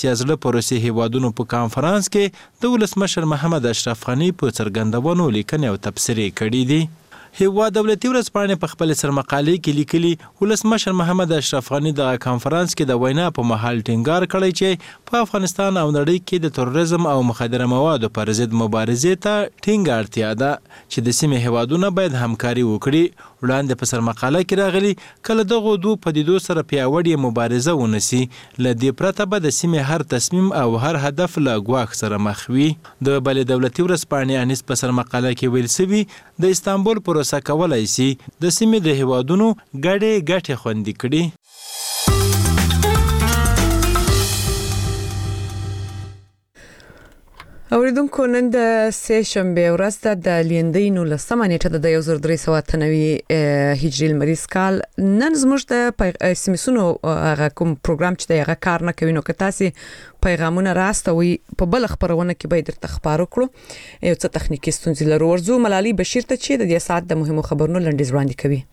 سیاسله پروسې هیوادونو په کانفرنس کې د ولسمشر محمد اشرف غنی په څرګندونو لیکنې او تبصرې کړې دي. هیواد دولتي ورځپاڼې په خپل سرمقالې کې لیکلي ولسمشر محمد اشرف غنی د کانفرنس کې د وینا په مهال ټینګار کړی چې په افغانستان او نړۍ کې د تروریزم او مخدره موادو پر ضد مبارزې ته ټینګه اړتیا ده چې د سیمې هیوادونه باید همکاري وکړي. وړاندې په سرمقاله کې راغلي کله دغو دوو پدیدو سره پیاوړې مبارزه ونسي له دې پرته به د سیمې هر تصمیم او هر هدف له ګواښ سره مخ وي. د بلې دولتي ورځپاڼې انیس په سرمقاله کې ویل سوي د استانبول پروسه کولای شي د سیمې د هیوادونو ګټې خوندي کړي. اوریدونکو نن د سه شنبه ورځ د لیندۍ 19 نیټه د 1393 هجری لمریز کال. نن زموږ د سیمسونو هغه کوم پروګرام چې د هغه کار نه کوي نو که تاسو پیغامونه راستوي په بل خبرونه کې به درته خبرو کړو یو څه تخنیکی ستونزې لرو. ورزو ملالي بشیر ته چې د دې ساعت د مهمو خبرونو لنډیز وړاندې کوي.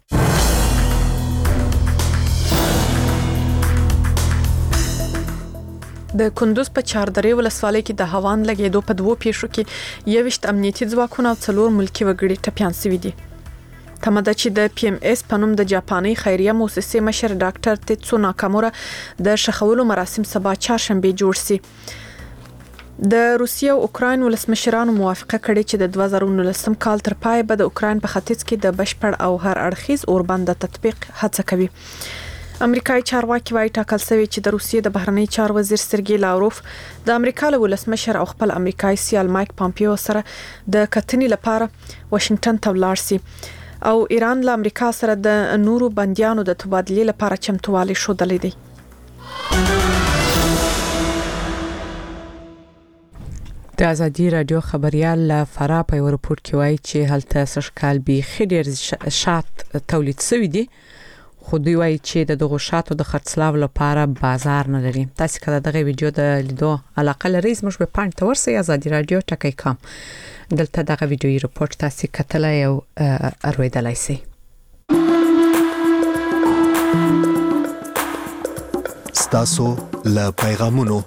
د کندوز په چاردرې ولسوالۍ کې د هوان لګېدو په دوو پیښو کې 21 امنیتي ځواکونه او 4 ملکی وګړي ټپيان شوي دي. تمه ده چې د پی ام اس په نوم د جاپاني خیریه مؤسسې مشر ډاکټر تیتسو ناکامورا د شخولو مراسم سبا چهارشنبه جوړ شي. د روسیې او اوکراین ولسمشرانو موافقه کړې چې د 2019 کال تر پای به د اوکراین په ختیځ کې د بشپړ او هر اړخیز اوربند تطبیق هڅه کوي. امریکایي چارواکي وايي ټاکل شوی چې د روسیې د بهرنی چارو وزیر سرګي لاوروف د امریکا له ولسمشر او خپل امریکایي سیال مایک پامپیو سره د کتنې لپاره واشنگټن ته ولاړ شي او ایران له امریکا سره د نورو بنديانو د تبادلې لپاره چمتووالی ښودلی دی. د ازادي رادیو خبريال فرا په ورپورټ کې وایي چې هلته سشکال بيخي ډېر شات تولید شوی دی خو دوی وایي چې د دغو شاتو د خرڅلاو لپاره بازار نه لري. تاسو کله دغه ویډیو د لیدو علاقه لرئ زموږ په پاڼه تورسي ازادي رادیو ټکی کام دلته دغه ویډیوي رپورټ تاسو کتلای او ارویدلای شئ. ستاسو له پیغامونو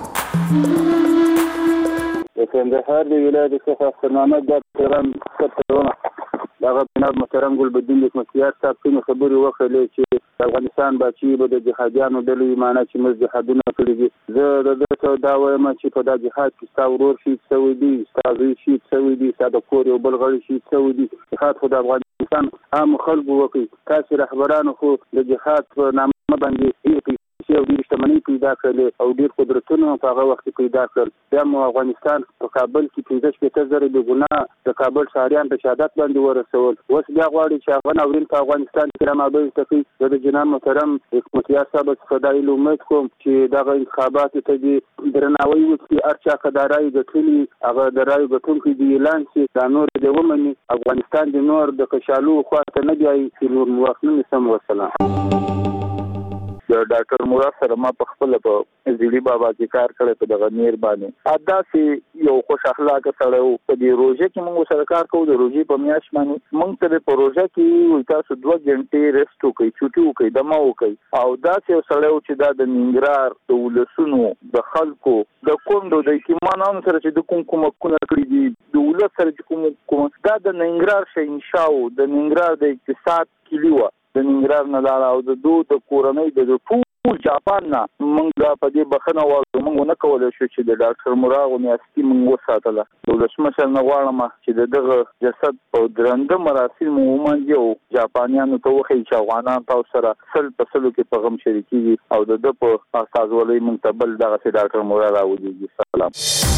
د کندهار د ولایت څخه خدمات د تهران څخه دغه جناب محترم ګلبدین د مسیحیت صاحب څخه خبري وکړلې چې افغانستان باچی به د جهادیانو ډلې معنی چې موږ جهادونه کړی دي. زه د دې دا وایم چې په دا جهاد کې تاسو ورور شي سوي دي تاسو شي سوي دي تاسو کور یو بل غړي شي سوي دي. جهاد خو د افغانستان عام خلکو وکړي تاسو رهبرانو خو د جهاد په نامه باندې او ډیر شتمنۍ پیدا کړل او ډیر قدرتونه په هغه وخت پیدا کړل. بیا مو افغانستان په کابل کې 15,000 د ګناه د کابل شهريان په شهادت باندې ورسول. اوس بیا غواړي چې هغه ناورین په افغانستان کې رامابه تکي د جناب محترم حکومتیار صاحب څخه د امید کوم چې دغه انتخابات ته د درناوي وکړي ارچا قدارای د ټولي هغه درای غټونکو دی اعلان چې د نور د ومني افغانستان د نور د کشالو خواته نه دی چې نور موافقه سم وسلام. د ډاکټر مراد سره ما په خپل په زیری بابا کې کار کړی په دغه نیر باندې ادا سي یو خوش اخلاق سره په دې روزه کې موږ سره کار کوو. د روزي په میاش باندې موږ ته په روزه کې وي تاسو 2 غنټې ریسټ وکړئ چوټي وکړئ دمه وکړئ او دا چې سره چې دا د ننګرهار د ولسونو د خلکو د کوندو د کیمانانو سره چې د کوم کړی دي د ولس سره کوم دا د ننګرهار شینشاو د ننګرهار د اقتصاد کلیوه د ننګرهار نه لاله او د دوه د کورنۍ د ټول جاپان نه موږ په دې بخنه وایو موږ نه کولای شو چې د ډاکټر مراد میاشتي موږ وساتله. د ولسمشر نه غواړم چې دغه جسد په درنده مراسم ومنځي او جاپانیانو ته وخی چې افغانان تاسو سره سل کې په غم شریکي او د په استازولۍ منتبل دغه ډاکټر مراد راوځي. سلام.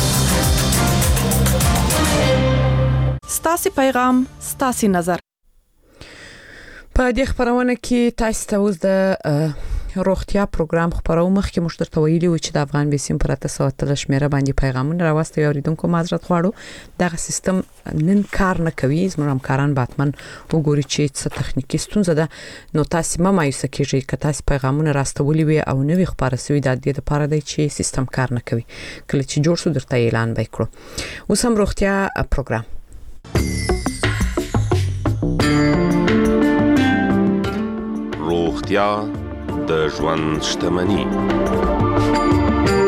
ستاسو پیغام ستاسو نظر. په دې خبرونه کې تاسو ته اوس د روغتیا پروګرام خبرو مخکې مشترک ویلي و چې د افغان بیسیم پر 300 شمیره باندې پیغامونه راوستي اوریدونکو معذرت غواړو. دغه سیستم نن کار نه کوي زموږ همکاران باتمن وګوري چې څه تخنیکی ستونزه ده نو تاسو ما مایوسه کیږئ که تاسو پیغامونه راستولي وي او نوې خبره سوي د دې لپاره دی چې سیستم کار نه کوي کله چې جوړ شو درته اعلان وکړو. اوس هم روغتیا پروګرام روغتیا د ژوند شتمني.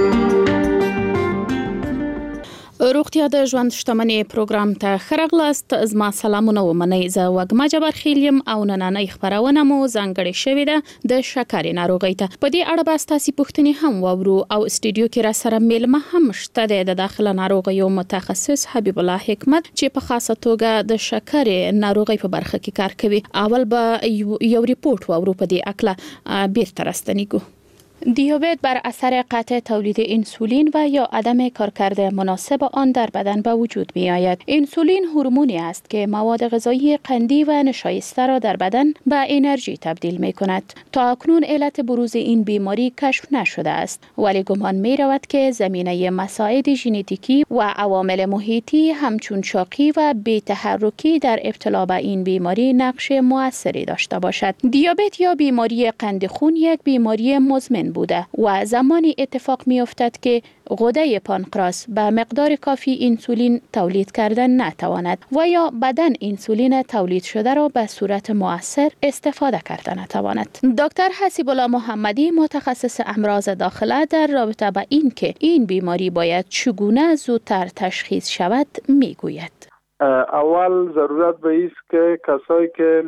روغتیا د ژوند شتمنۍ پروګرام ته خرغلاست. زما سلامونه ومنئ. زه وګما جبر خیلیم او نننۍ خبرونه مو ځانګړې شوې ده د شکرې ناروغۍ ته. په دې اړه به تاسو پوښتنې هم واورو او استودیو کې را سره میلمه هم شته د داخله ناروغیو متخصص حبیب الله حکمت چې په خاصه توګه د شکرې ناروغۍ په برخه کې کار کوي. اول به یو ریپورت واورو په دې اړه بیرته راستنیږو. دیابت بر اثر قطع تولید انسولین و یا عدم کارکرد مناسب آن در بدن به وجود می آید. انسولین هورمونی است که مواد غذایی قندی و نشایسته را در بدن به انرژی تبدیل می کند. تا اکنون علت بروز این بیماری کشف نشده است، ولی گمان می رود که زمینه مساعد ژنتیکی و عوامل محیطی همچون چاقی و بی‌تحرکی در ابتلا به این بیماری نقش مؤثری داشته باشد. دیابت یا بیماری قند خون یک بیماری مزمن بوده و زمانی اتفاق می افتد که غده پانکراس به مقدار کافی انسولین تولید کردن نتواند و یا بدن انسولین تولید شده را به صورت مؤثر استفاده کردن نتواند. دکتر حسیب الله محمدی متخصص امراض داخله در رابطه با این که این بیماری باید چگونه زودتر تشخیص شود می گوید. اول ضرورت به است که کسایی که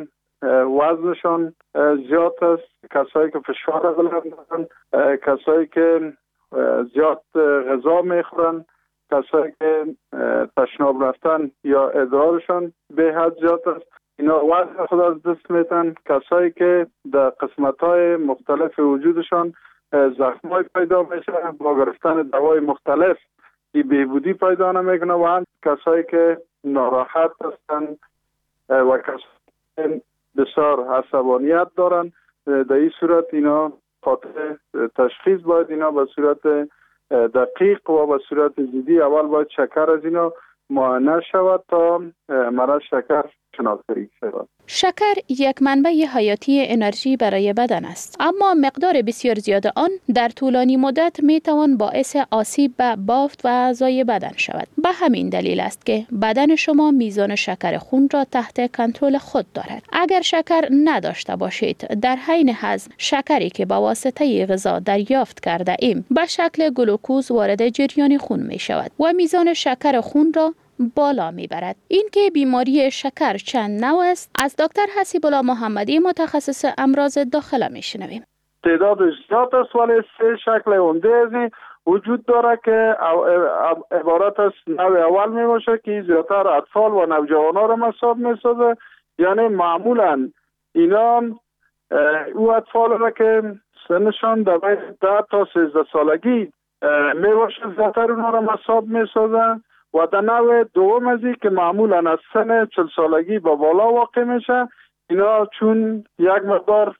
وزنشان زیاد است، کسایی که فشار غلط دارن، کسایی که زیاد غذا میخورن، کسایی که تشناب رفتن یا ادرارشان به حد زیاد است، اینا وزن خود از دست میتن. کسایی که در قسمت‌های مختلف وجودشان زخمای پیدا میشه با گرفتن دوای مختلف که بهبودی پیدا نمیکنه، و هم کسایی که ناراحت هستن و کسایی بسیار عصبانیت دارن. در این صورت اینا خاطر تشخیص باید اینا به صورت دقیق و به صورت جدی اول باید شکر از اینا معاینه شود تا مرض شکر شناسایی شود. شکر یک منبع حیاتی انرژی برای بدن است، اما مقدار بسیار زیاد آن در طولانی مدت می توان باعث آسیب به بافت و اعضای بدن شود. به همین دلیل است که بدن شما میزان شکر خون را تحت کنترل خود دارد. اگر شکر نداشته باشید، در حین هضم شکری که با واسطه غذا دریافت کرده ایم به شکل گلوکوز وارد جریان خون می شود و میزان شکر خون را بالا میبرد. این که بیماری شکر چند نوع است از دکتر حسیب الله محمدی متخصص امراض داخله میشنویم. تعدادش زیاد است ولی سه شکل عمده وجود داره که عبارت از نوع اول می باشه که زیادتر اطفال و نوجوانان را مصاب میسازه. یعنی معمولا اینا او اطفال را که سنشان در بین 10 تا 13 سالگی می باشه زیادتر اونا را مصاب میسازه. و در نوع دوم ازی که معمولا از سن 40 سالگی با بالا واقع میشه، اینا چون یک مقدار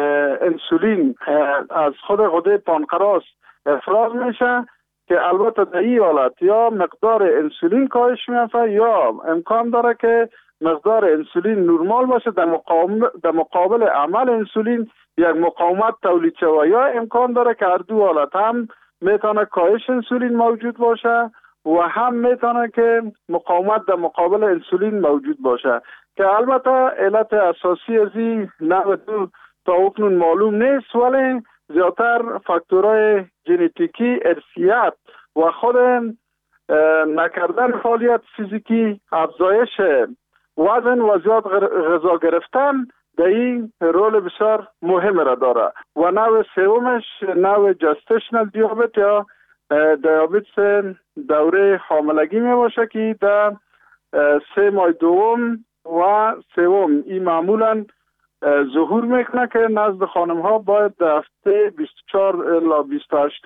انسولین از خود غده پانکراس افراز میشه که البته در این حالت یا مقدار انسولین کاهش میافته یا امکان داره که مقدار انسولین نرمال باشه، در مقابل عمل انسولین یک مقاومت تولید شود، یا امکان داره که هر دو حالت هم میتونه کاهش انسولین موجود باشه و هم میتونه که مقاومت در مقابل انسولین موجود باشه که البته علت اساسی از این نوع دو تا اکنون معلوم نیست، ولی زیادتر فاکتورهای ژنتیکی، ارثیات و خود نکردن فعالیت فیزیکی، افزایش وزن و زیاد غذا گرفتن در این رول بسیار مهم را داره. و نوع سومش نوع جستشنال دیابت یا دیابت دوره حاملگی می باشه که در 3 ماه دوم و سوم این معمولا ظهور میکنه که نزد خانم ها باید در هفته 24 الی 28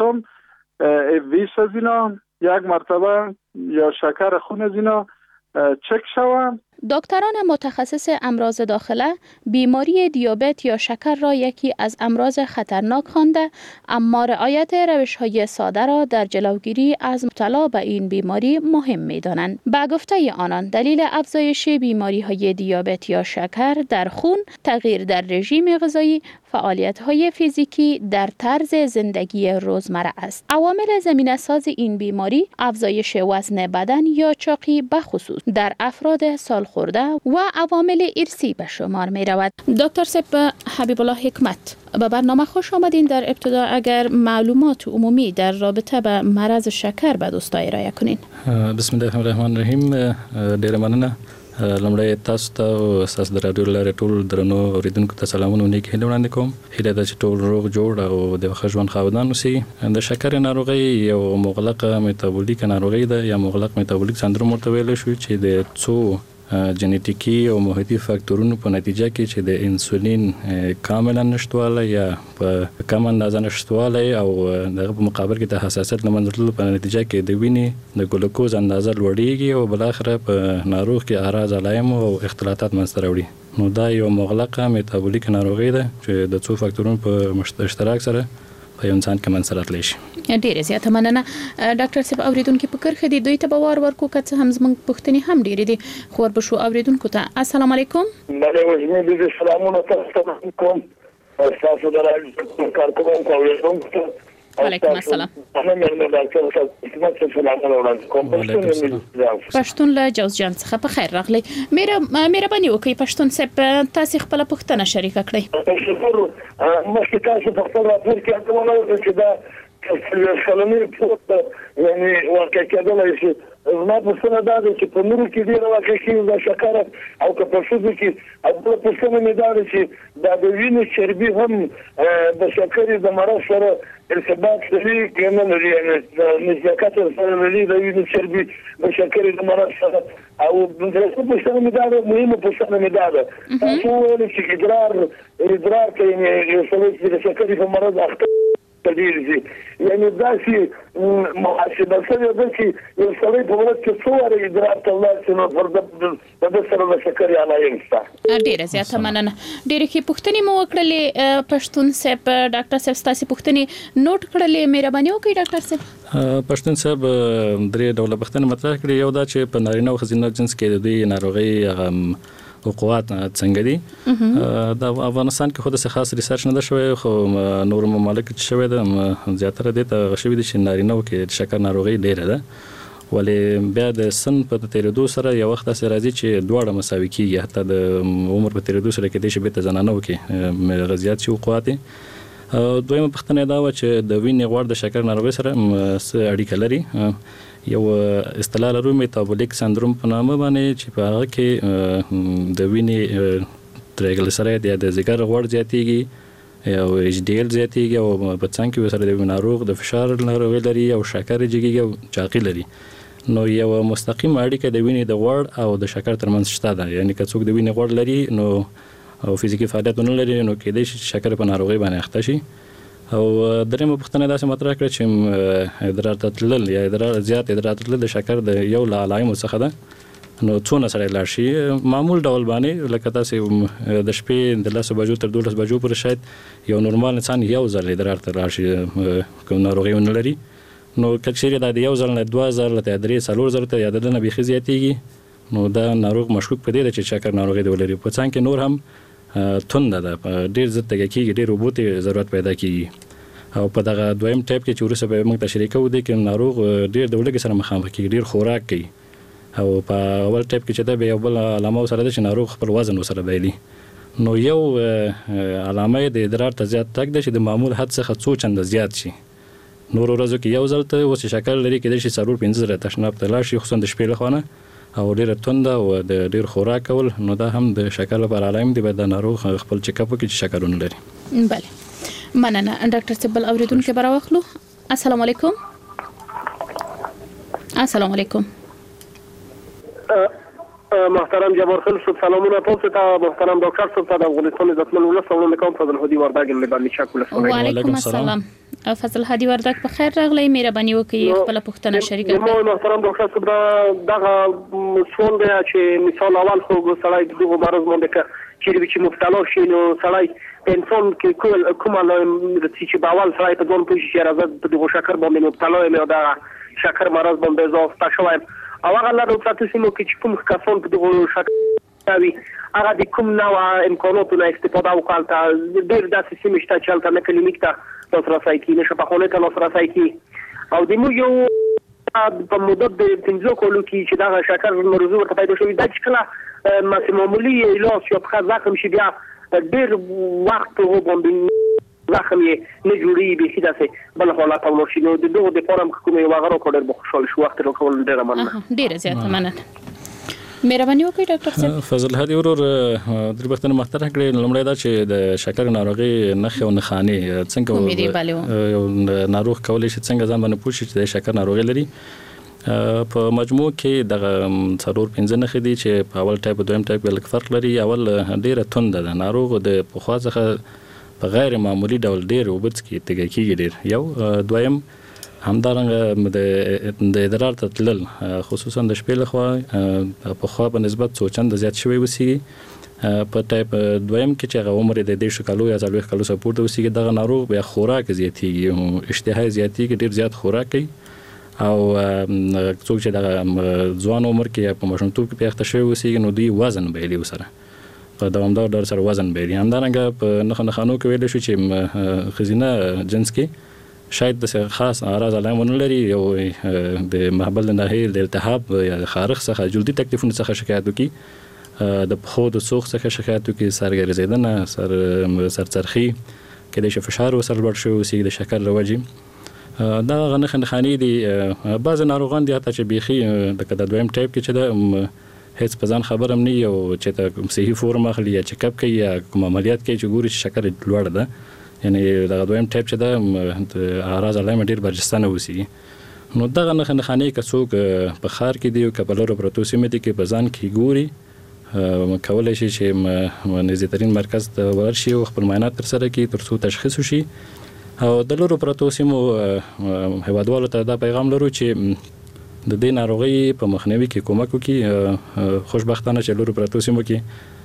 ویس از اینا یک مرتبه یا شکر خون از اینا چک شود. دکتران متخصص امراض داخله بیماری دیابت یا شکر را یکی از امراض خطرناک خوانده، اما رعایت روش‌های ساده را در جلوگیری از ابتلا به این بیماری مهم می‌دانند. به گفته آنان دلیل افزایش بیماری‌های دیابت یا شکر در خون تغییر در رژیم غذایی فعالیت‌های فیزیکی در طرز زندگی روزمره است. عوامل زمینه‌ساز این بیماری افزایش وزن بدن یا چاقی به خصوص در افراد سالخورده و عوامل ارثی به شمار می‌رود. دکتر سپ حبیب الله حکمت، به برنامه خوش آمدین. در ابتدا اگر معلومات عمومی در رابطه به مرض شکر به دوستان ارائه کنین. بسم الله الرحمن الرحیم. ډیر مننه. لمړی تاسو ته او تاسو د رادیو لاره ټول درنو اوریدونکو ته سلامونه نیک هیله وړاندې کوم. هیله ده چې ټول روغ جوړ او د ښه ژوند خاوندان اوسئ. د شکر ناروغي یو مغلقه میتابولیک ناروغي ده یا مغلق میتابولیک سندروم ورته ویل شو چې د څو جنیټیکی او محیطي فاکتورونو په نتیجه کې چې د انسولین کاملا نشټواله یا په کم اندازه نشټواله او دغه په مقابل کې د حساسیت لمنځلو په نتیجه کې د وینې د ګلوکوز اندازه لوړیږي او بل اخر په ناروغ کې اعراض علایم او اختلالات منځته راوړي. نو دا یو مغلقه میتابولیک ناروغي ده چې د څو فاکتورونو په اشتراک سره په انسان کې منځته راتلی شي. ډیره زیاته مننه. ډاکټر صاحب اوریدونکو په کرخه دي دوی ته باور ورکو که هم زموږ پښتني هم ډیره دي خو وربشو اوریدونکو ته السلام علیکم. وعلیکم السلام. سلامونه تاسو کوم تاسو درای کارکوونکو اوریدونکو ته وعلیکم السلام. پښتون له جوزجان څخه په خیر راغلی. مهرباني وکړئ پښتون صاحب تاسو خپل پوښتنه شریکه کړئ. مخکې تاسو په خپل راپور کې کومه چې دا کلمې په یعنی واقع کېدل شي. زما پوښتنه دا ده چې په نورو کې ډېر واقع کېږي د شکر او که په ښځو کې بله پوښتنه مې دا ده چې دا د وینې چربي هم د شکرې د مرض سره ارتباط لري که نه لري، یعنې نزدېکت سره لري د وینې چربي د شکرې د مرض سره. او درېیمه پوښتنه مې دا ده، مهمه پوښتنه مې دا ده، تاسو وویل چې ادرار کوي یو سړی چې د شکرې په مرض اخته تدریږي، یعنی داسې محاسبه شوې ده چې یو سړی په ورځ کې څو واره ادرار ته ولاړ شي نو د ده سره د شکرې علایم شته. ډېره زیاته مننه. ډېرې ښې پوښتنې مو وکړلې پښتون صاحب. ډاکټر صاحب ستاسې پوښتنې نوٹ کړلې، مهرباني وکړئ ډاکټر صاحب. پښتون صاحب درې ډوله پوښتنې مطرح کړې. یو دا چې په نارینه او ښځینه جنس کې د دوی ناروغۍ حقوقات څنګه دي. د افغانستان کې خو د خاص ریسرچ نه ده شوی، خو نور ممالک چې شوی ده زیاتره دې ته شوی دي چې نارینه کې شکر ناروغي ډیره ده، ولې بیا د سن په تیریدو سره یو وخت داسې راځي چې دواړه مساوي کیږي، حتی د عمر په تیریدو سره کې د شی به زنانو کې غزيات شي حقوقات. دویمه پوښتنه دا و چې د وینې غوړ د شکر ناروغي سره څه اړیکه لري. یو اصطلاح لرو میتابولیک سندروم په نامه باندې چې په هغه کې د وینې تریګلیسراید یا د ځیګر غوړ زیاتیږي او ایچ ډي ال زیاتیږي او په څنګه کې سره د ناروغ د فشار ناروغي لري او شکر جګیږي او چاقي لري. نو یو مستقیم اړیکه د وینې د غوړ او د شکر ترمنځ شته ده، یعنی که څوک د وینې غوړ لري نو او فزیکی فعالیت نه لري نو کېدای شي شکر په ناروغي باندې اخته شي. او درېمه پوښتنه داسې مطرح کړه چې ادرار ته تلل یا زیات ادرار ته تلل د شکر د یو له علایمو څخه ده. نو څونه سره لاړ شي معمول ډول باندې لکه تاسو د شپې د 10 بجو تر 12 بجو پورې شاید یو نورمال انسان یو ځل ادرار ته لاړ شي کوم ناروغي ونه لري. نو کله دا د یو ځل نه 2000 ته 3-4 ته یاد نه بيخي زیاتېږي نو دا ناروغ مشکوک پدې چې شکر ناروغي دی ولري. په څنګه کې نور هم تند ده، ډیر زړه کېږي، ډیر وبوته ضرورت پیدا کیږي. او په دغه دویم ټایپ کې چې ورسره به موږ تشریح کوو د کې ناروغ ډیر د ولګي سره مخامخ کیږي، ډیر خوراک کوي. او په اول ټایپ کې چې دا به یو بل علامه سره ده چې ناروغ خپل وزن وسره بایلي. نو یو علامه د ادرار ته زیات تګ ده چې د معمول حد څخه څو چنده زیات شي. نور ورځو کې یو ځل ته اوس شکر لري کې د شي 4-5 تشناب ته لاړ شي، خصوصا د شپې لخوا او ډیر توند او د ډیر خوراک کول، نو دا هم د شکر لپاره علائم دي. به د ناروغ خپل چیک اپ کې شکرونه لري. بله مننه. ډاکټر سبل اوریدونکو برا واخلو. السلام علیکم. السلام علیکم. محترم جبار خیل صبح سلامونه تاسو ته. محترم ډاکټر صاحب ته د افغانستان عزتمن ولس وړاندې کوم فضل هدي وردګ له باندې شکر کوم. وعلیکم السلام. فضل هدي وردګ په خیر راغلی، مهرباني وکړئ خپل پوښتنه شریکه کړئ. محترم ډاکټر صاحب دغه سوال دی چې مثال اول خو سړی دغه مرض باندې چې مبتلا شي نو سړی انسان کې کوم علائم چې په اول سړی په ځان پوه شي راځي په دغه شکر باندې مبتلا یم او دا شکر مرض باندې اضافه شوی او هغه له تاسو سیمو کې چې کوم کسان په دغه شکر کوي هغه د کوم نوع امکاناتو نه استفاده وکړه. ډېر داسې سیمې شته چې هلته نه کلینیک ته لاسرسی کړي نه شفاخانې ته لاسرسی کړي. او د موږ یو په مدت د 15 کالو کې چې دغه شکر مرض ورته پیدا شوی دا چې کله معمولي علاج یا په زخم شي بیا ډېر وخت وګورم زخم یې نه جوړي به داسې بل حالت او شي. نو د دغه د فارم کومې وغیرہ کو ډېر خوشاله شو وخت راکول ډېر مننه. ډېر زیات مننه. مهرباني وکړئ ډاکټر صاحب. فضل هادي ورور د بختنه مختار کړی لمړی دا چې د شکر ناروغي نخې او نخانه څنګه یو ناروغ کولای شي څنګه ځان باندې پوښي چې د شکر ناروغي لري. په مجموع کې د 4-5 نخې دي چې په اول ټایپ او دویم ټایپ کې فرق لري. اول ډیره توند ده ناروغ د پخوا څخه په غیر معمولی ډول ډیر وبڅ کې تګ کېږي ډیر. یو دویم همدارنګه د ادرار ته تلل خصوصا د شپې لخوا په خوا په نسبت څو چنده زیات شوی وسی. په ټایپ دویم کې چې هغه عمر د 10 کالو یا 40 کالو سپورت وسی دغه ناروغ بیا خوراک زیاتیږي او اشتها زیاتیږي ډیر زیات خوراک کوي. او څوک چې د ځوان عمر کې په ماشومتوب کې پیښته شوی وسی نو دی وزن به لري وسره په دوامدار ډول سره وزن به لري. همدارنګه په نخانو کې ویل شو چې خزینه جنس کې شاید د خاص اعراض علامتونه لري. یو د محبل ناحیه د التهاب یا خارخ څخه جلدي تکلیفونه څخه شکایت وکي، د پخو د سوخ څخه شکایت وکي، سرګرځیدنه، سرچرخي کې د فشار او سر لوړ شو سي د شکر لوجي. دا غنخانې دي بعض ناروغان دي حتی چې بيخي د دویم ټایپ کې چې د هیڅ په ځان خبرم نه یو چې ته صحیح فورم اخلي یا چیک اپ کوي یا کوم عملیات کوي چې ګوري شکر لوړ ده. یعنی دا دویم ټایپ چې د اعراض علامه ډیر برجستانه وسی. نو دا غنخانې کڅوک په خار کې دی او کپلورو پروتوسیمټي کې په ځان کې ګوري کولای شي چې نزدېترین مرکز ته ورشي او خپل معاینات تر سره کوي ترڅو تشخیص وشي. او د لورو پروتوسیمو هوادوالو ته دا پیغام لرو چې د دې ناروغي په مخنیوي کې کومک وکړي. خوشبختانه چې لورو پروتوسیمو کې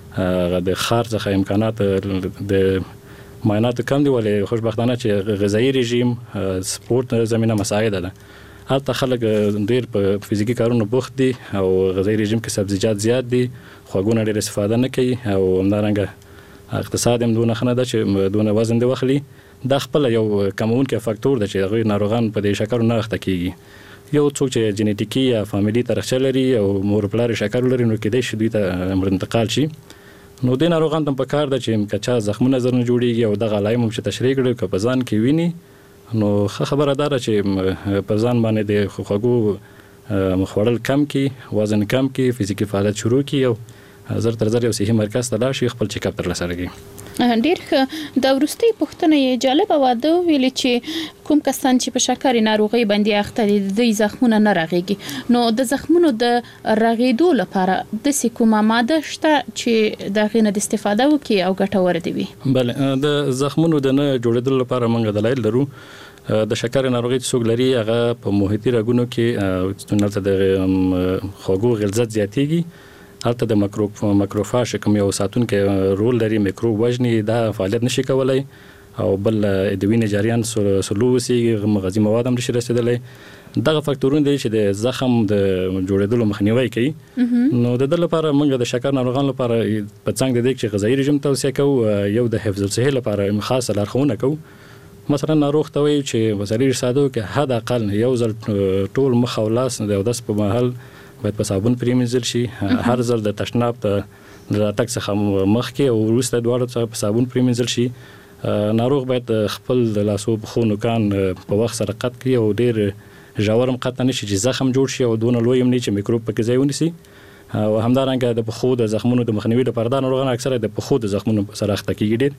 د خار څخه امکانات د معاینات کم دي، ولې خوشبختانه چې غذایی رژیم سپورت زمينه مساعده ده. حتی خلک ډیر په فزیکی کارونو بوخت دي او غذایی رژیم کې سبزیجات زیات دي، خواږونه ډیر استفاده نه کوي او همدارنګه اقتصاد هم دونه خنه ده چې دونه وزن دی واخلي. دا خپل یو کمونکي فاکتور ده چې هغه ناروغان په دې شکر نه اخته کیږي. یو څوک چې جنیټیکي یا فامیلی ترخه لري او مور پلار شکر لري نو کې د شدید امر انتقال شي. نو د ناروغان ته په کار ده چې کچا زخمونه زر نه جوړيږي او د غلایم چې تشریح کړي که په ځان کې ویني نو خبره ده چې په ځان باندې د خوګو مخوړل کم کی، وزن کم کی، فزیکی فعالیت شروع کی او زر تر زر یو صحیح مرکز ته لاړ خپل چیک اپ تر لاسه لګي. ډیر د ورستي پښتنه جالب واده ویل چې کوم کسان چې په شکر ناروغي باندې اخته دي د زخمونه نه راغيږي. نو د زخمونو د راغېدو لپاره د کومه ماده شته چې د غینه د استفاده وکي او ګټور دي وي؟ بله د زخمونو د نه جوړېدل لپاره موږ دلایل لرو. د شکر ناروغي څوک لري هغه په محیطي رګونو کې ستونته د خوګو غلظت زیاتېږي. هلته د ماکروفاج کوم یو ساتونکو رول لري، میکروب وژني، دا فعالیت نشي کولای او بل د وینې جریان سلوسي غذایی مواد هم نشي رسیدلی. دغه فاکتورونه دي چې د زخم د جوړېدلو مخنیوي کوي. نو د دې لپاره موږ د شکر ناروغانو لپاره په څنګه د دې چې غذایی رژیم توصیه کوو، یو د حفظ الصحه لپاره خاصه لارښوونه کوو. مثلا ناروغ ته وایي چې وسایل ساده کې حد اقل یو ځل ټول مخ او لاس د اودس په مهال باید په صابون پریمنځل شي. هر ځل د تشناب ته د راتګ څخه مخکې او وروسته دواړو څخه په صابون پریمنځل شي. ناروغ باید خپل د لاسو په خو نوکان په وخت سره قط کړي او ډیر ژورم قط نه شي چې زخم جوړ شي او دونه لوی هم نه چې میکروب پکې ځای ونیسي. او همدارنګه د پخو د زخمونو د مخنیوي لپاره دا ناروغان اکثره د پخو د زخمونو سره اخته کیږي ډیر.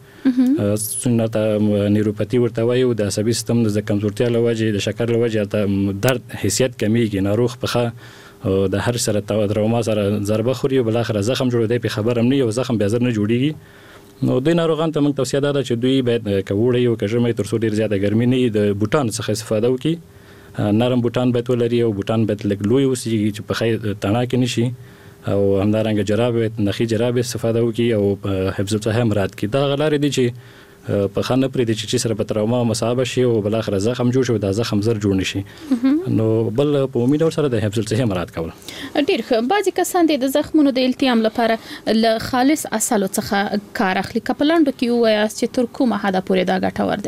سنت نیوروپاتی ورته وایي د عصبي سیستم د کمزورتیا له وجې د شکر له وجې درد حیثیت کمیږي. ناروغ په د هر سره تروما سره ضربه خوري او بل اخر زخم جوړ دی په خبرم نه یو زخم بیا زر نه جوړیږي. نو د ناروغان ته موږ توصیه ده چې دوی باید کوړی او کژمې تر څو ډیر زیاته ګرمي نه د بوټان څخه استفاده وکړي. نرم بوټان باید ولري او بوټان باید لږ لوی اوسي چې په خیر تڼاکې نشي او همدارنګه جرابې نخي جرابې استفاده وکړي او حفظ الصحه مراد کړي. دا غلارې دي چې په خانه پرې د چې سره په تراوما مصابه شي او بل اخر زخم جوړ شي دا زخم زر جوړ نشي نو بل په عمومي ډول سره د حفظ الصحه مراد کول ډیر ښه بعضی کسان د زخمونو د التیام لپاره له خالص اصلو څخه کار اخلي کپلاندو کې وایي چې تر کومه حدا پورې دا ګټور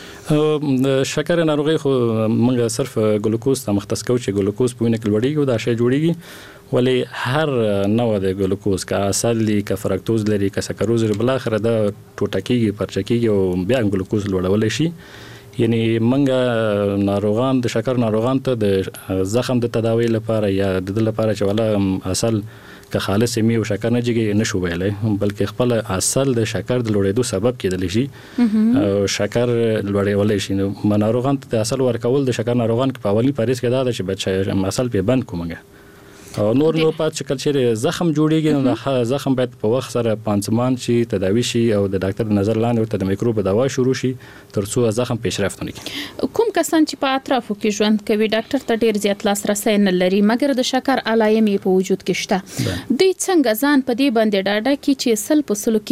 دی شکر ناروغي خو موږ صرف ګلوکوز ته مختص کوو چې ګلوکوز په وینه کې لوړیږي دا شی جوړیږي ولی هر نوع د ګلوکوز کا اصل لري کا فرکتوز لري کا سکروز لري بل اخر دا ټوټکیږي پرچکیږي او بیا ګلوکوز لوړول شي یعنی منګه ناروغان د شکر ناروغان ته د زخم د تداوی لپاره یا د لپاره چې ولا اصل که خالص می او شکر نه جګي نشو ویلای بلکې خپل اصل د شکر د لوړېدو سبب کېدل شي او شکر لوړېول شي نو ناروغان ته اصل ورکول د شکر ناروغان په اولی پاریس کې دا چې بچ اصل په بند کومګه او نور نو پات شکل چې زخم جوړیږي نو زخم باید په وخت سره پانسمان شي تداوی شي او د ډاکټر نظر لاندې ورته د میکروب دوا شروع شي ترڅو زخم پیشرفت وکړي کوم کسان چې په اطرافو کې ژوند کوي ډاکټر ته ډیر زیات لاسرسي نه لري مګر د شکر علایم په وجود کې شته دوی څنګه ځان په دې باندې ډاډه کی چې سل په سلو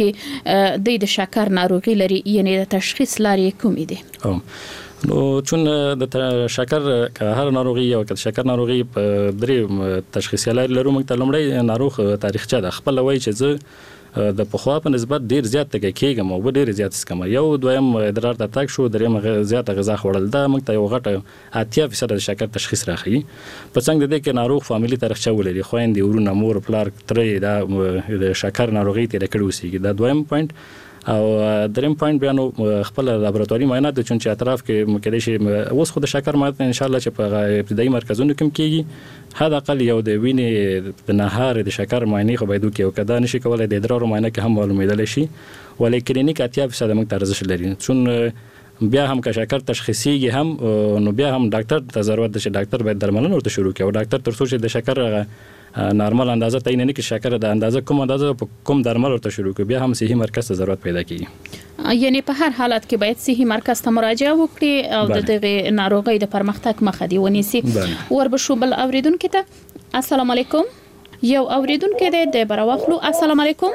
کې د شکر ناروغي لري یعنی د تشخیص لارې کومې دي نو چون د شکر هر ناروغي او شکر ناروغي په درې تشخیصي لارې لرو موږ ته لومړی ناروغ تاریخچه د خپل وای چې زه د پخوا په نسبت ډیر زیات تګ کېږم او ډیر زیات سکم یو دویم ادرار ته تک شو دریم زیات غذا خوړل دا موږ ته یو غټه 80% د شکر تشخیص راخي په څنګه د دې کې ناروغ فامیلی تاریخچه ولري خويندې ورونه مور پلار ترې دا د شکر ناروغي ته کړو سیږي دا دویم پوینټ او دریم پوینټ بیا نو خپل لابراتواري معاینات د چونچ اطراف کې مکدي شي اوس خو د شکر معاینات ان شاء الله چې په ابتدایي مرکزونو کې کیږي هدا اقل یو د وینې د نهار د شکر معاینه خو باید وکړو کدا نشي کولای د ادرار معاینه کې هم معلومېدل شي ولې کلینیک 80% موږ ارزش لري چون بیا هم که شکر تشخیصیږي هم نو بیا هم ډاکټر ته ضرورت ده چې ډاکټر باید درملنه ورته شروع کړي او ډاکټر تر څو چې د شکر نارمل اندازه تعین نه کې شکر د اندازه کوم درمل ورته شروع کړي بیا هم صحي مرکز ته ضرورت پیدا کیږي یعنی په هر حالت کې باید صحي مرکز ته مراجعه وکړي او د دغه ناروغي د پرمختګ مخه دی ونیسي وربشو بل اوریدونکو ته السلام علیکم یو اوریدونکو د براوخلو السلام علیکم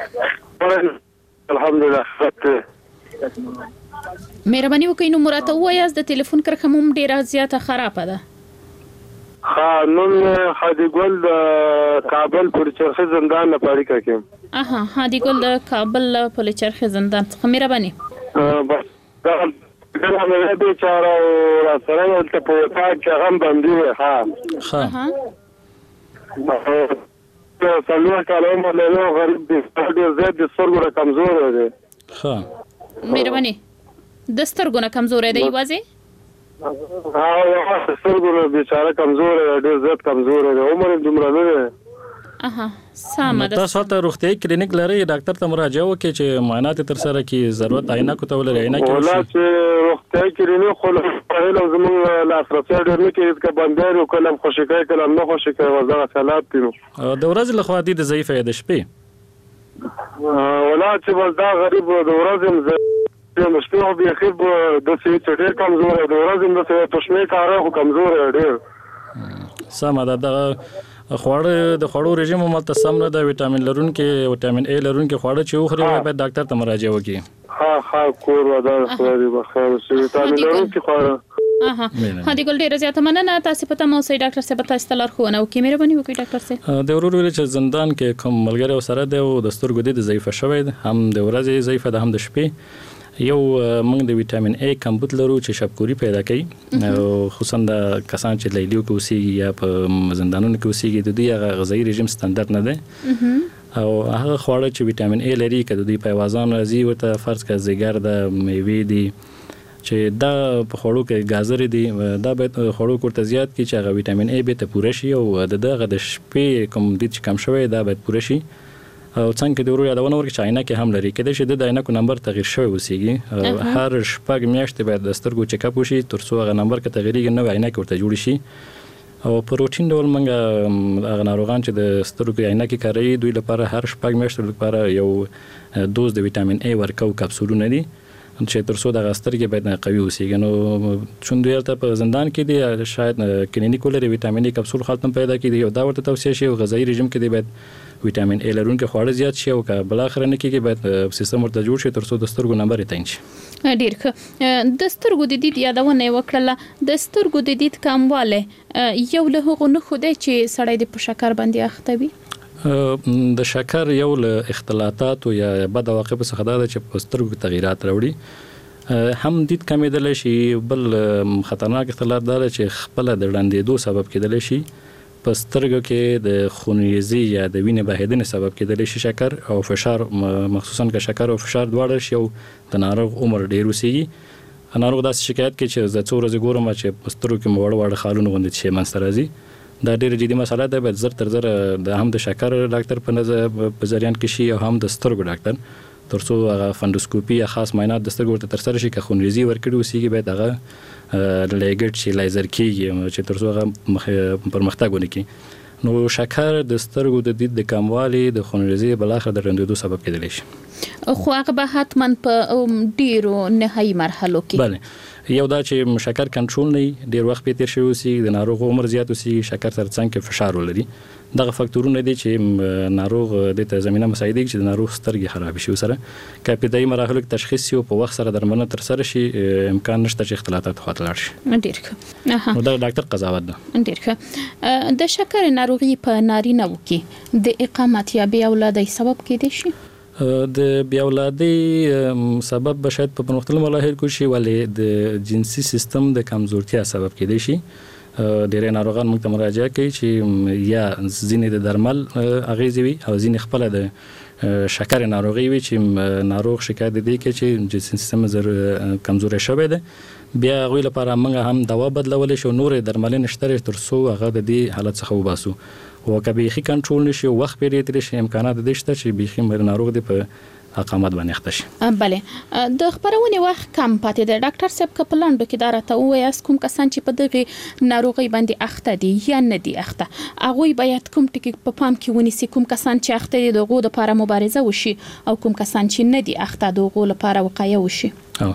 الحمدلله مهرباني وکړئ نو مرته وایاست د ټلیفون کرخه مم ډیره زیاته خرابه ده نن هادي ګل د کابل پر چرخ زندان نه پاړی کوي هادي ګل د کابل پر چرخ زندان څخه مهرباني بس دا مې به چاره را سره ولته په پاک هم باندې ها څلور کاله مله غریب دي ډېر زیات د سرګره کمزور دي مهرباني د سترګو نه کمزور دی یوازې سرګره بیچاره کمزور ډېر زیات کمزور دی عمر دومره نه سمه ده تاسو ته روغتي کلینیک لري ډاکټر ته مراجعه وکړئ چې معاینات تر سره کی ضرورت عینه کوته ولري عینه کې ولا چې روغتي کلینیک خو له زموږ لاسرسي ډېر نه کېږي چې باندې یو کلم خوشکای کلم نه خوشکای وزاره حالات دي د ورځې لخوا دي د ضعیفه د شپې ولا چې بس دا غریب د ورځې مشکل به خیب د څه ډېر کمزور دی ورځم د څه تشمه کارو خو کمزور ډېر سم ده د خوړو رژیم ملتسم نه د وټامین لرونکي وټامین ای لرونکي خواړه چې وخوري باید ډاکټر ته مراجعه وکړي ها کور ودا خوري بخیر شي وټامین لرونکي خواړه هدي ګل ډیره زیاته مننه تاسو په تمه اوسئ ډاکټر صاحب تاسو ته لارښوونه وکړي مهرباني وکړئ ډاکټر صاحب د ورور ویل چې زندان کې کوم ملګری سره دی او د سترګو د ضعیفه شوی هم د ورځې ضعیفه ده هم د شپې یو موږ د وټامین ای کمبود لرو چې شبکوري پیدا کوي او خصوصا د کسان چې لیلیو کې اوسېږي یا په زندانونو کې اوسېږي د دوی غذایی رژیم ستاندرد نه دی او هغه خواړه چې وټامین ای لري کله دوی په وازان راځي ورته فرض کړه زیګر د میوې دي چې دا په خوړو کې گازر دي دا به خوړو کوته زیات کی چې هغه وټامین ای به ته پوره شي او دغه د شپې کوم د چې کم شوی دا به پوره شي او څنګه د ورو یادونه ورکړي چې عینه کې هم لري کله چې د عینکو نمبر تغیر شوی وسیږي هر شپږ میاشتې باید د سترګو چیک اپ وشي ترڅو هغه نمبر کې تغیرېږي نو عینکه ورته جوړ شي او په روټین ډول موږ هغه ناروغان چې د سترګو عینکه کوي دوی لپاره هر شپږ میاشتې لپاره یو دوز د وټامین ای ورکو کپسولونه دي چې تر څو د غسترګې باید قوي اوسېږي. نو چوندویل ته په زندان کې دی شاید کلینیک ولري ویټامین ای کپسول خالتم پیدا کړي او دا ورته توصیه شي او غذایی رژیم کې دی باید ویټامین ای لرونکي خواړه زیات شي او که بل اخر نه کېږي باید سیستم ورته جوړ شي تر څو د سترګو نمبر تعین شي. ډیر ښه. د سترګو د دید یادونه وکړه. د سترګو د دید کمواله یو له هغو نښو دی چې سړی د په شکر باندې اخته وي. د شکر یو له اختلاطات یا بد عواقب څخه دا چې په سترګو تغیرات راوړي. هم دید کمیدل شي. بل خطرناک اختلاط دا چې خپل د ړندېدو سبب کېدل شي. په سترګو کې د خونریزي یا د وینې بهیدنې سبب کېدل شي شکر او فشار، مخصوصا که شکر او فشار دواړه شي او د ناروغ عمر ډیر وسیږي. ناروغ داسې شکایت کوي چې زه څو ورځې ګورم چې په سترګو کې مو وړ خالونه غوندې شي منځته راځي. دا ډیره جدي مسله ده. باید زر تر زر د هم د شکر ډاکټر په نظر په جریان کې شي او هم د سترګو ډاکټر تر څو هغه فندوسکوپي یا خاص معاینات د سترګو ته تر سره شي. که خونریزي ورکړي وسیږي باید هغه لیګټ شي لیزر کیږي چې تر څو هغه پرمختګ ونکړي. نو شکر د سترګو د دید د کموالي د خونریزي بل اخر د رندېدو سبب کېدلی شي. خو هغه به حتما په ډیرو نهایي مرحلو کې بله یو دا چې شکر کنټرول نه ډیر وخت په تیر شوی وسی د ناروغ عمر زیات وسی شکر ترڅنګ کې فشار ولري. دغه فاکتورونه دي چې ناروغ د ته زمينه مساعده کوي چې د ناروغ سترګې خراب شي. سره که په ابتدایي مراحلو کې تشخیص یو په وخت سره درملنه تر سره شي امکان نشته چې اختلاطات خاطر شي. ډیر ښه. نو دا ډاکټر قضاوت ده. ډیر ښه. د شکر ناروغي په نارینه کې د اقامت یا بیا اولادۍ سبب کېدای شي. د بیا اولادۍ سبب به شاید په مختلفو مراحلو کې شي ولې د جنسي سیستم د کمزورتیا سبب کېدای شي. ډېر ناروغان موږ ته مراجعه کوي چې یا ځینې د درمل اغیزې وي او ځینې خپل د شکر ناروغي وي چې ناروغ شکایت دی چې جنسي سیستم کمزوري شوی دی. بیا غوی لپاره موږ هم دوا بدلول شو نور درملنه شته تر څو هغه د دې حالت څخه وباسو. او که به خي کنټرول نشي وخت پیری تر شي امکانات د شته چې به خي ناروغ دی په اقامت باندې اخته شي. بله د خبرونه وخت کم پاتې د ډاکټر صاحب کپلاند کې دارته وایي کوم کسان چې په دغه ناروغي باندې اخته دي یا نه دي اخته هغه باید کوم ټکی په پام کې ونیسي. کوم کسان چې اخته دي دغه لپاره مبارزه وشي او کوم کسان چې نه دي اخته دغه لپاره وقایه وشي.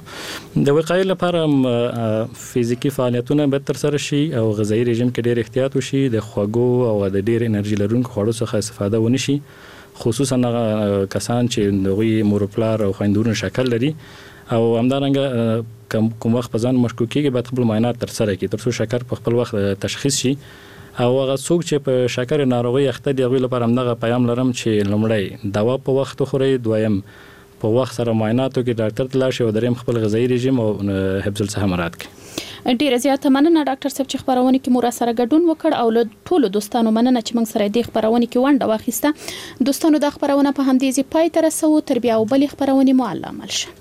د وقایې لپاره فزیکی فعالیتونه به تر سره شي او غذایی رژیم کې ډېر احتیاط وشي. د خوږو او د ډېر انرژي لرونکو خوړو څخه استفاده ونشي. خصوصا کسان چې دغوی مورپلار او خويندورو شکل لري او همدارنګه کوم وخت په ځان مشکوک کېږي باید خپل معاینات تر سره کړي تر څو شکر په خپل وخت تشخیص شي. او هغه څوک چې په شکر ناروغي اخته دي هغه لپاره همدغه پیغام لرم چې لومړی دوا په وخت خوري، دویم په وخت سره معایناتو کې ډاکټر ته لاړ شي او دریم خپل غذایی رژیم او حفظ الصحه مراعات کړي. ډیره زیاته مننه ډاکټر صاحب چې خبرونه کې مو را سره ګډون وکړ او له ټولو دوستانو مننه چې موږ سره د خبرونه کې ونډه واخیسته. دوستانو د خبرونه په همدې ځای پای ته رسو. تر بیا او بل خبرونه مو الله عمل شه.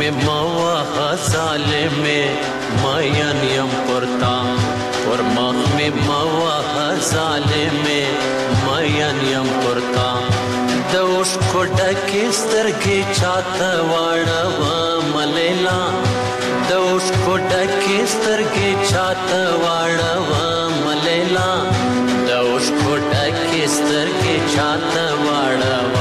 موا ظالمه ماین یم پرتا پر مخ می موا ظالمه ماین یم پرتا دوش کوډه سترګې چاته واړه ملیلا دوش کوډه سترګې چاته واړه ملیلا دوش کوډه سترګې چاته واړه